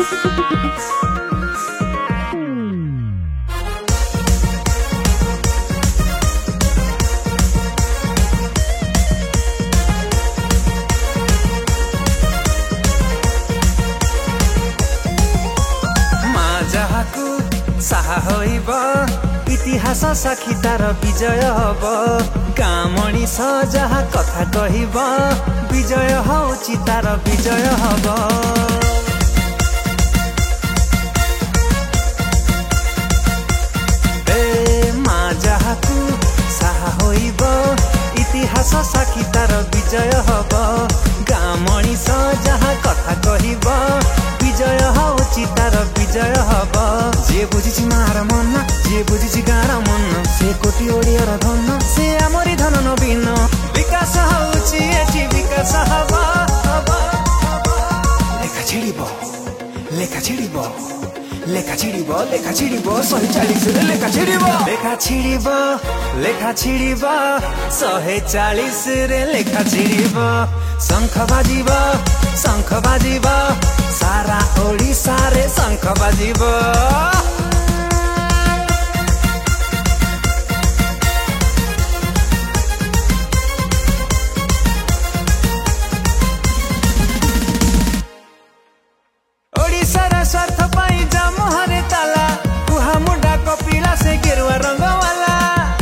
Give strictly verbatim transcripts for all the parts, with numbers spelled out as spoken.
साहा होइब इतिहास साखी तार विजय हब गाँ मणिष जहा कथा कहिब विजय होउछि तार विजय हब। ए माँ जहाकू साहा होइब इतिहास साखी तार विजय हब गाँ मणिष जहा कथा कहिब विजय होउछि तार विजय हब। जे बुझिछि मार मन जे बुझिछि गाँर मन से कोटी ओडियार धन से आमरी धन नवीन विकास होउछि एठी विकास हब। लेखा छिड़िब लेखा छिड़िब लेखा छिड़िब लेखा छिड़िब शहे चालीस रे लेखा छिड़िब लेखा छिड़िब लेखा छिड़िब शहे चालीस रे लेखा छिड़िब शंख बाजिब शंख बाजिब सारा ओडिशा रे शंख बाजिब। ओडिशा स्वार्थ पाई जामु हरे ताला कुहा मुंडा कपिला से गेरुआ रंग वाला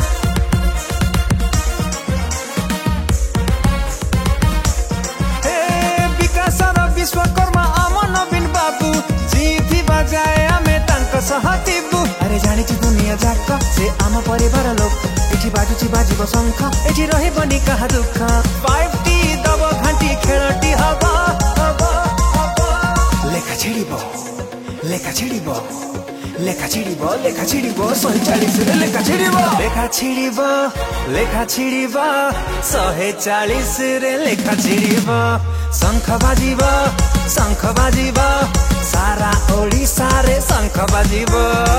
हे विकास विश्वकर्मा आम नवीन बाबू जीथि बजाए आमे तांक सहतिबु। अरे जानिछि दुनिया जाक से आम परिवार लोक एठी बाजुछि बाजिब शंख एठी रहिबनि काहा दुख फाइव टी दब घांटी खेलटी हब। लेखा छिड़िब लेखा छिड़िब लेखा छिड़िब लेखा छिड़िब शहे चालीस रे लेखा छिड़िब लेखा छिड़िब लेखा छिड़िब शहे चालीस रे लेखा छिड़िब शंख बाजिब शंख बाजिब सारा ओडिशा रे शंख बाजिब।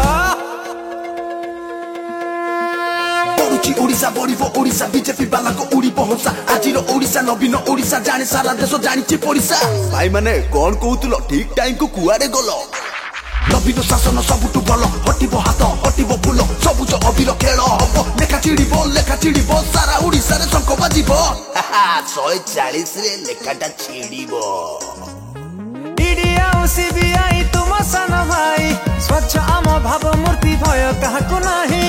ओडिशा बढिबो ओडिशा बीजेपी बालाको उड़िब हंसा आजिर ओडिशा नवीन ओडिशा जाने सारा देश जानिछि परिसा। भाई माने कोन कहउतलो ठीक टाइम को कुआडे गलो नवीन शासन सबुटु भल हटिबो हाथ हटिबो फुल सबुज अबीर खेल हब लेखा छिड़िब लेखा छिड़िब सारा ओडिशा रे शंख बाजिब शहे चालीस रे लेखाटा छिड़िब। डीडीआ सीबीआई तुम सन भाई स्वच्छ आम भाव मूर्ति भय काहाकु नाही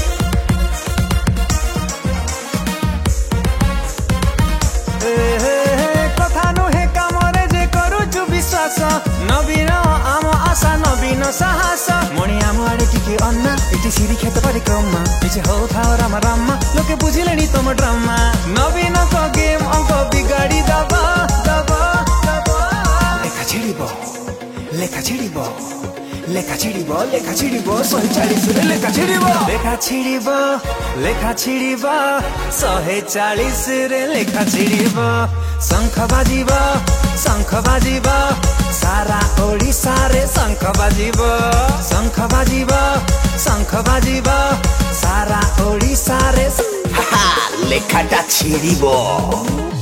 कथा नुहे कामरे जे करूछु विश्वास नवीन आम आशा नवीन साहस मणि आम आड़े टिके अन्ना एटी सिरी खेत परिक्रमा पिछे हो थाओ रामा रामा लोके बुझिलेनी तुम ड्रामा नवीन को गेम अंक बिगाड़ी दबा दबा दबा। लेखा छिड़िब लेखा छिड़िब लेखा छिड़िब लेखा छिड़िब शहे चालीस रे लेखा छिड़िब लेखा छिड़िब लेखा छिड़िब शहे चालीस रे लेखा छिड़िब शंख बाजिब शंख बाजिब सारा ओडिशा रे शंख बाजिब शंख बाजिब शंख बाजिब सारा ओडिशा रे लेखाटा छिड़िब।